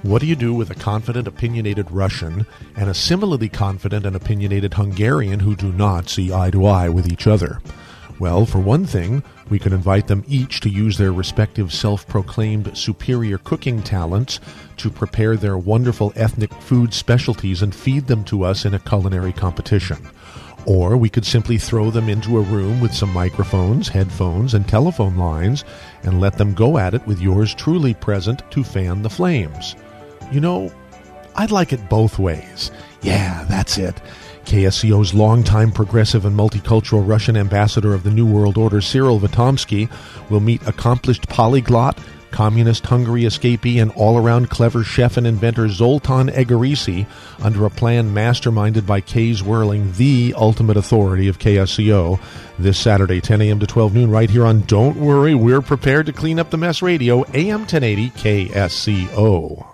What do you do with a confident, opinionated Russian and a similarly confident and opinionated Hungarian who do not see eye to eye with each other? Well, for one thing, we can invite them each to use their respective self-proclaimed superior cooking talents to prepare their wonderful ethnic food specialties and feed them to us in a culinary competition. Or we could simply throw them into a room with some microphones, headphones, and telephone lines and let them go at it with yours truly present to fan the flames. You know, I'd like it both ways. Yeah, that's it. KSCO's longtime progressive and multicultural Russian ambassador of the New World Order, Cyril Vitomsky, will meet accomplished polyglot, communist Hungary escapee, and all-around clever chef and inventor Zoltan Egerisi under a plan masterminded by Kay Whirling, the ultimate authority of KSCO, this Saturday, 10 a.m. to 12 noon, right here on Don't Worry, We're Prepared to Clean Up the Mess Radio, AM 1080 KSCO.